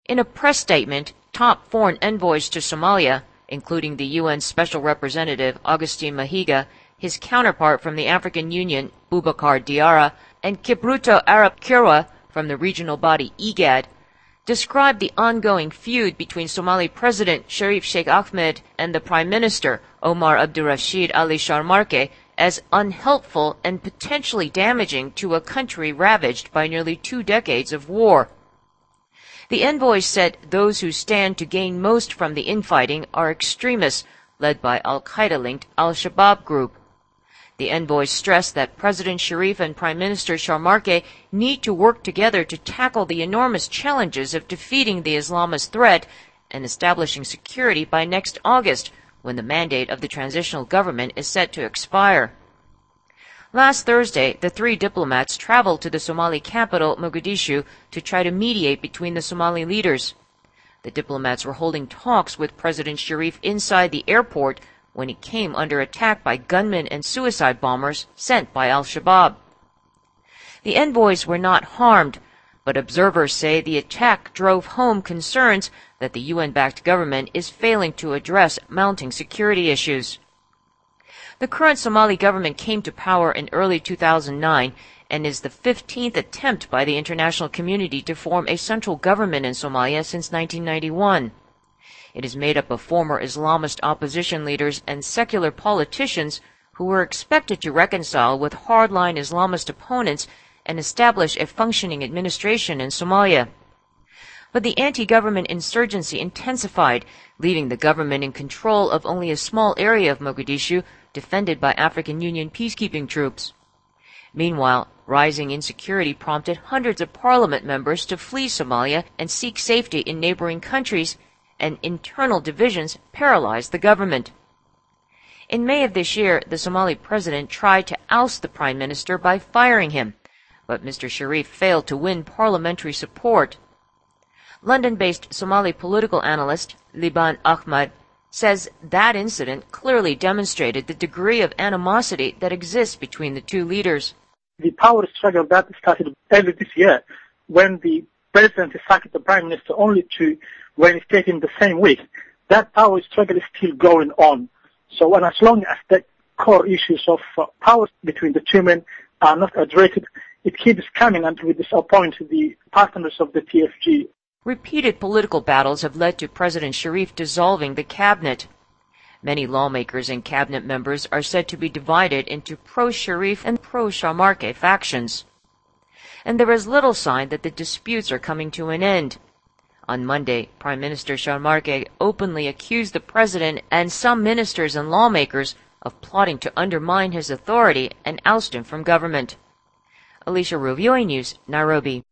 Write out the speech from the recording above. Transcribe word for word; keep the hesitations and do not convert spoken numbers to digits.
In a press statement, top foreign envoys to Somalia, including the U N Special Representative Augustin Mahiga, his counterpart from the African Union, Boubacar Diarra, and Kibruto Arap Kirwa from the regional body IGAD, described the ongoing feud between Somali President Sharif Sheikh Ahmed and the Prime Minister Omar Abdurrashid Ali Sharmarke as unhelpful and potentially damaging to a country ravaged by nearly two decades of war. The envoys said those who stand to gain most from the infighting are extremists led by Al-Qaeda-linked Al-Shabaab group. The envoys stressed that President Sharif and Prime Minister Sharmarke need to work together to tackle the enormous challenges of defeating the Islamist threat and establishing security by next August, when the mandate of the transitional government is set to expire. Last Thursday, the three diplomats traveled to the Somali capital, Mogadishu, to try to mediate between the Somali leaders. The diplomats were holding talks with President Sharif inside the airport when he came under attack by gunmen and suicide bombers sent by Al-Shabaab. The envoys were not harmed, but observers say the attack drove home concerns that the U N-backed government is failing to address mounting security issues. The current Somali government came to power in early two thousand nine and is the fifteenth attempt by the international community to form a central government in Somalia since nineteen ninety-one. It is made up of former Islamist opposition leaders and secular politicians who were expected to reconcile with hardline Islamist opponents and establish a functioning administration in Somalia. But the anti-government insurgency intensified, leaving the government in control of only a small area of Mogadishu, defended by African Union peacekeeping troops. Meanwhile, rising insecurity prompted hundreds of parliament members to flee Somalia and seek safety in neighboring countries, and internal divisions paralyzed the government. In May of this year, the Somali president tried to oust the prime minister by firing him, but Mister Sharif failed to win parliamentary support. London-based Somali political analyst Liban Ahmad says that incident clearly demonstrated the degree of animosity that exists between the two leaders. The power struggle that started early this year, when the president sacked the prime minister only to reinstate him the same week, that power struggle is still going on. So, and as long as the core issues of uh, power between the two men are not addressed, it keeps coming until we disappoint the partners of the T F G. Repeated political battles have led to President Sharif dissolving the cabinet. Many lawmakers and cabinet members are said to be divided into pro-Sharif and pro-Sharmarke factions. And there is little sign that the disputes are coming to an end. On Monday, Prime Minister Sharmarke openly accused the president and some ministers and lawmakers of plotting to undermine his authority and oust him from government. Alicia Rovio News, Nairobi.